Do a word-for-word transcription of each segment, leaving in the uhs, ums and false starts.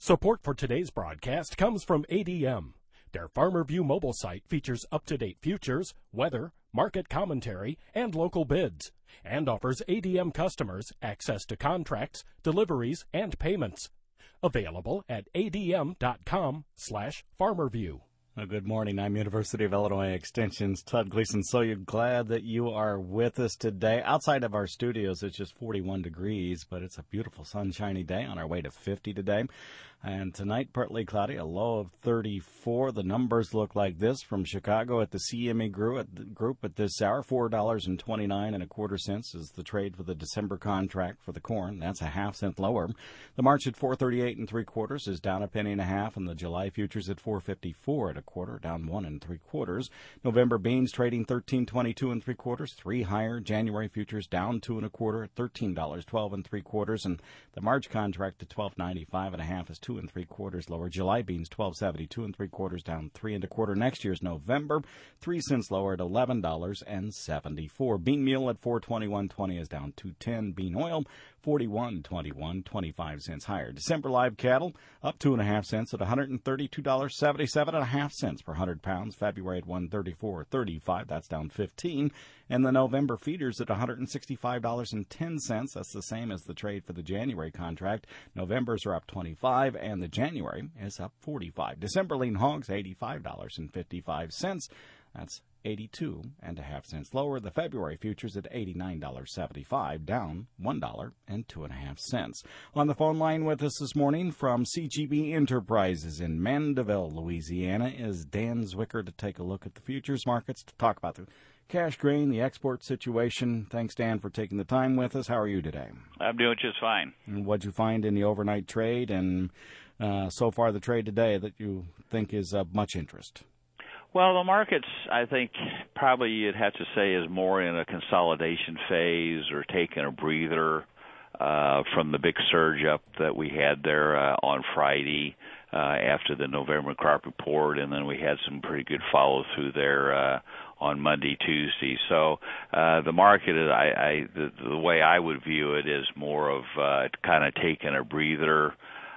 Support for today's broadcast comes from A D M. Their FarmerView mobile site features up-to-date futures, weather, market commentary, and local bids, and offers A D M customers access to contracts, deliveries, and payments. Available at adm.com slash farmerview. Well, good morning. I'm University of Illinois Extension's Todd Gleason. So you're glad that you are with us today. Outside of our studios, it's just forty-one degrees, but it's a beautiful sunshiny day on our way to fifty today. And tonight, partly cloudy, a low of thirty-four. The numbers look like this from Chicago at the C M E group at, the group at this hour. four dollars and twenty-nine and a quarter cents is the trade for the December contract for the corn. That's a half cent lower. The March at four thirty-eight and three quarters is down a penny and a half, and the July futures at four fifty-four and a quarter, down one and three quarters. November beans trading thirteen twenty-two and three quarters, three higher. January futures down two and a quarter at thirteen dollars twelve and three quarters, and the March contract at twelve ninety-five and a half is two and three quarters lower. July beans twelve seventy-two and three quarters, down three and a quarter. Next year's November, three cents lower at eleven dollars and seventy-four. Bean meal at four twenty-one twenty is down two ten. Bean oil forty-one twenty-one, twenty-five cents higher. December live cattle up two and a half cents at one hundred thirty-two dollars and seventy-seven and a half cents per hundred pounds. February at one thirty-four thirty-five, that's down fifteen. And the November feeders at one hundred sixty-five dollars and ten cents. That's the same as the trade for the January contract. November's are up twenty-five, and the January is up forty-five. December lean hogs eighty-five dollars and fifty-five cents. That's eighty-two and a half cents lower. The February futures at eighty-nine dollars and seventy-five cents, down one dollar and two and a half cents. On the phone line with us this morning from C G B Enterprises in Mandeville, Louisiana, is Dan Zwicker to take a look at the futures markets, to talk about the cash grain, the export situation. Thanks, Dan, for taking the time with us. How are you today? I'm doing just fine. And what'd you find in the overnight trade and uh, so far the trade today that you think is of much interest? Well, the markets, I think, probably you'd have to say is more in a consolidation phase or taking a breather uh, from the big surge up that we had there uh, on Friday uh, after the November crop report, and then we had some pretty good follow-through there uh, on Monday, Tuesday. So uh, the market, is, I, I the, the way I would view it is more of uh, kind of taking a breather.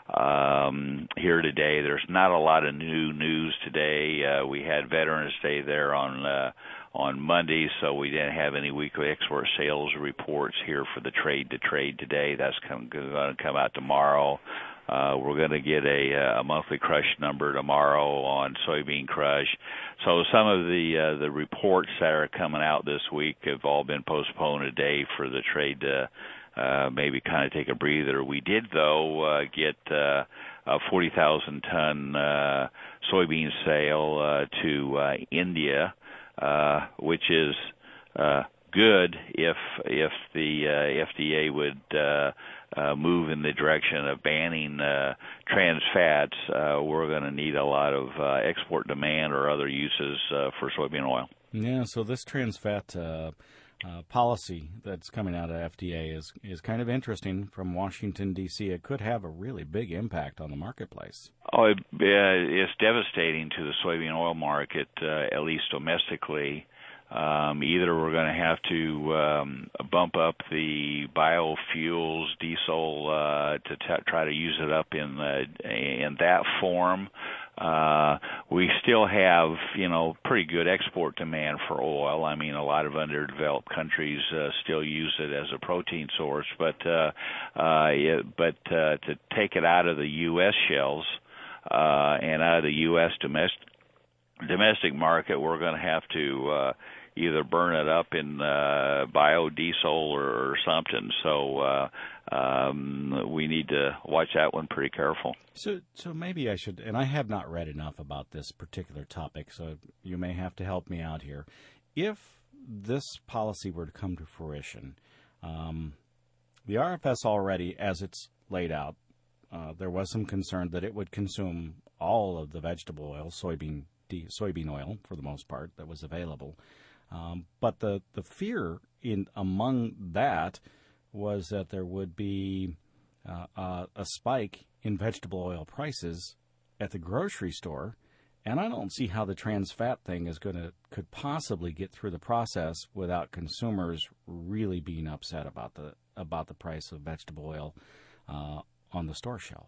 Um, here today, there's not a lot of new news today. Uh, we had Veterans Day there on uh, on Monday, so we didn't have any weekly export sales reports here for the trade to trade today. That's going to come out tomorrow. Uh, we're going to get a, a monthly crush number tomorrow on soybean crush. So some of the uh, the reports that are coming out this week have all been postponed today for the trade to Uh, maybe kind of take a breather. We did, though, uh, get uh, a forty thousand ton uh, soybean sale uh, to uh, India, uh, which is uh, good if if the uh, F D A would uh, uh, move in the direction of banning uh, trans fats. Uh, we're going to need a lot of uh, export demand or other uses uh, for soybean oil. Yeah, so this trans fat uh Uh, policy that's coming out of F D A is is kind of interesting from Washington, D C It could have a really big impact on the marketplace. Oh, it, uh, it's devastating to the soybean oil market, uh, at least domestically. Um, either we're going to have to um, bump up the biofuels, diesel, uh, to t- try to use it up in the, in that form. Uh, we still have, you know, pretty good export demand for oil. I mean, a lot of underdeveloped countries uh, still use it as a protein source, but uh, uh, it, but uh, to take it out of the U S shelves uh, and out of the U S domestic domestic market, we're going to have to uh, either burn it up in uh, biodiesel or, or something. So uh, um, we need to watch that one pretty careful. So, so maybe I should, and I have not read enough about this particular topic, so you may have to help me out here. If this policy were to come to fruition, um, the R F S already, as it's laid out, uh, there was some concern that it would consume all of the vegetable oil, soybean soybean oil for the most part, that was available. Um, but the, the fear in among that was that there would be uh, uh, a spike in vegetable oil prices at the grocery store, and I don't see how the trans fat thing is going to could possibly get through the process without consumers really being upset about the about the price of vegetable oil uh, on the store shelf.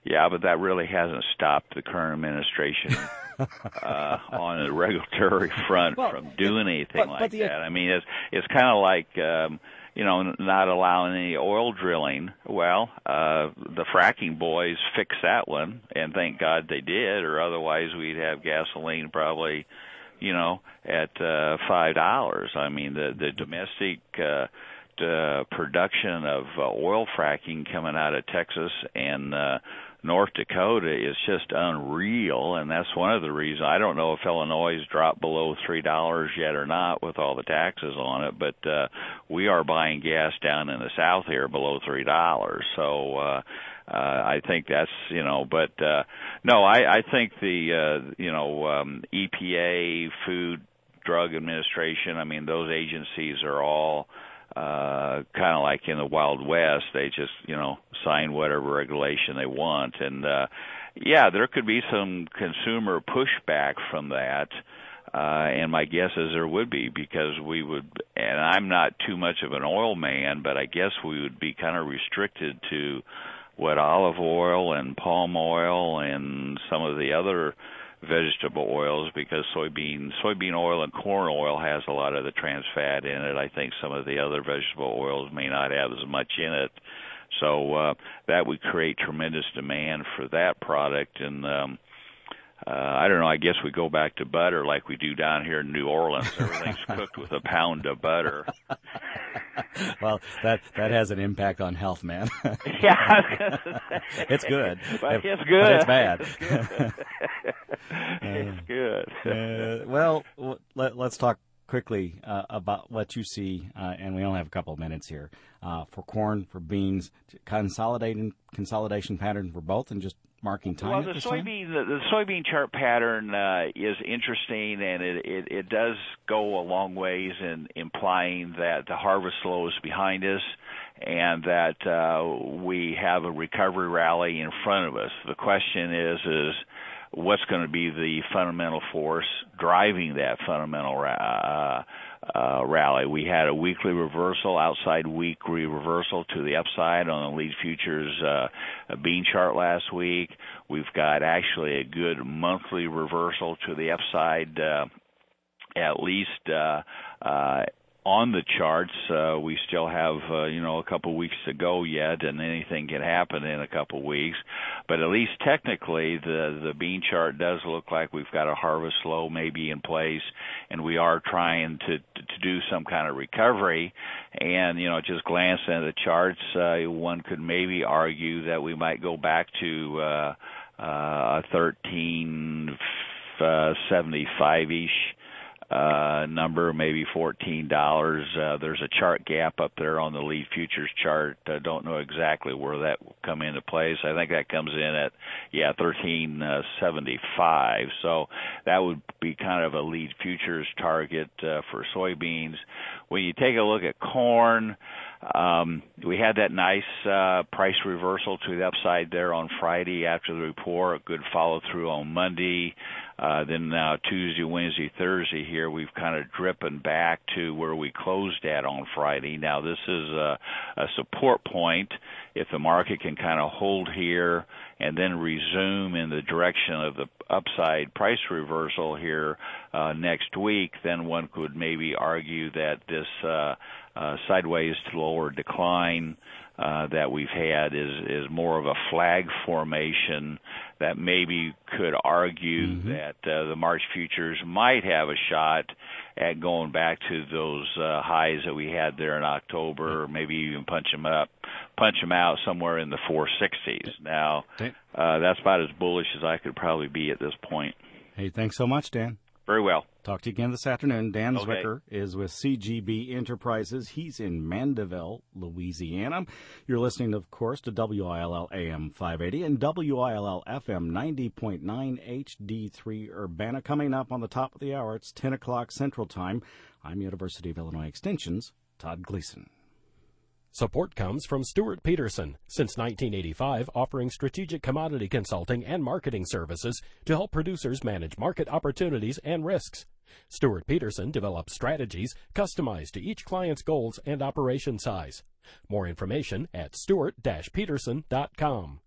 Yeah, but that really hasn't stopped the current administration uh, on the regulatory front well, from doing anything but, like but the, that. I mean, it's it's kind of like um, you know not allowing any oil drilling. Well, uh, the fracking boys fixed that one, and thank God they did, or otherwise we'd have gasoline probably, you know, at uh, five dollars. I mean, the the domestic uh, the production of uh, oil fracking coming out of Texas and uh, North Dakota is just unreal, and that's one of the reasons. I don't know if Illinois has dropped below three dollars yet or not with all the taxes on it, but uh, we are buying gas down in the south here below three dollars. So uh, uh, I think that's, you know, but uh, no, I, I think the, uh, you know, um, E P A, Food Drug Administration, I mean, those agencies are all uh kind of like in the Wild West. They just, you know, sign whatever regulation they want. And uh yeah, there could be some consumer pushback from that. Uh and my guess is there would be, because we would, and I'm not too much of an oil man, but I guess we would be kind of restricted to what olive oil and palm oil and some of the other vegetable oils, because soybean soybean oil and corn oil has a lot of the trans fat in it. I think some of the other vegetable oils may not have as much in it. So uh, that would create tremendous demand for that product. And um, uh, I don't know, I guess we go back to butter like we do down here in New Orleans. Everything's cooked with a pound of butter. Well, that that has an impact on health, man. Yeah. It's good. But it's good. But it's bad. It's good. It's good. uh, well, let, let's talk quickly uh, about what you see, uh, and we only have a couple of minutes here, uh, for corn, for beans, consolidating consolidation pattern for both, and just marking time. Well, at the this soybean time? the, the soybean chart pattern uh, is interesting, and it, it it does go a long ways in implying that the harvest low is behind us, and that uh, we have a recovery rally in front of us. The question is is what's going to be the fundamental force driving that fundamental uh, uh, rally. We had a weekly reversal, outside weekly reversal to the upside on the lead futures uh, bean chart last week. We've got actually a good monthly reversal to the upside, uh, at least uh, uh, on the charts. Uh, we still have, uh, you know, a couple weeks to go yet, and anything can happen in a couple weeks. But at least technically, the the bean chart does look like we've got a harvest low maybe in place, and we are trying to to do some kind of recovery. And, you know, just glancing at the charts, uh, one could maybe argue that we might go back to uh, uh, a thirteen seventy-five-ish uh number, maybe fourteen dollars. Uh, there's a chart gap up there on the lead futures chart. I don't know exactly where that will come into place. I think that comes in at, yeah, thirteen seventy-five. So that would be kind of a lead futures target uh, for soybeans. When you take a look at corn, Um, we had that nice uh, price reversal to the upside there on Friday after the report, a good follow-through on Monday. Uh, then now Tuesday, Wednesday, Thursday here, we've kind of dripping back to where we closed at on Friday. Now, this is a, a support point. If the market can kind of hold here and then resume in the direction of the upside price reversal here uh, next week, then one could maybe argue that this uh, uh, sideways to lower decline uh, that we've had is, is more of a flag formation that maybe could argue mm-hmm. that uh, the March futures might have a shot at going back to those uh, highs that we had there in October, or maybe even punch them up, punch them out somewhere in the four sixties. Now, uh, that's about as bullish as I could probably be at this point. Hey, thanks so much, Dan. Very well. Talk to you again this afternoon. Dan okay. Zwicker is with C G B Enterprises. He's in Mandeville, Louisiana. You're listening, of course, to W I L L A M five eighty and W I L L F M ninety point nine H D three Urbana. Coming up on the top of the hour, it's ten o'clock Central Time. I'm University of Illinois Extension's Todd Gleason. Support comes from Stuart Peterson, since nineteen eighty-five, offering strategic commodity consulting and marketing services to help producers manage market opportunities and risks. Stuart Peterson develops strategies customized to each client's goals and operation size. More information at stuart dash peterson dot com.